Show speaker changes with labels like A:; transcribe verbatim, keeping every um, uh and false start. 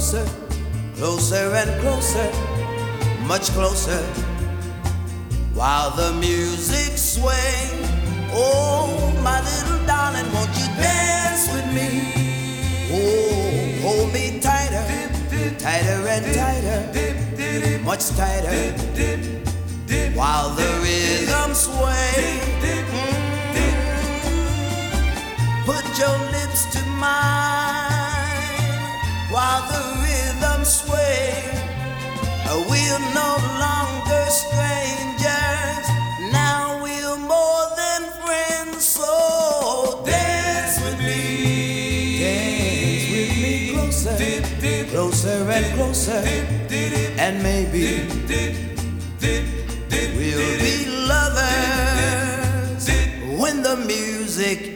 A: closer, closer and closer, much closer, while the music swings. Oh, my little darling, won't you dance with me? Oh, hold me tighter, tighter and tighter, much tighter, while the rhythm sways. Put your lips to mine while the rhythm sways. We're no longer strangers, now we're more than friends. So dance with me, dance with me closer, closer and closer, and maybe we'll be lovers when the music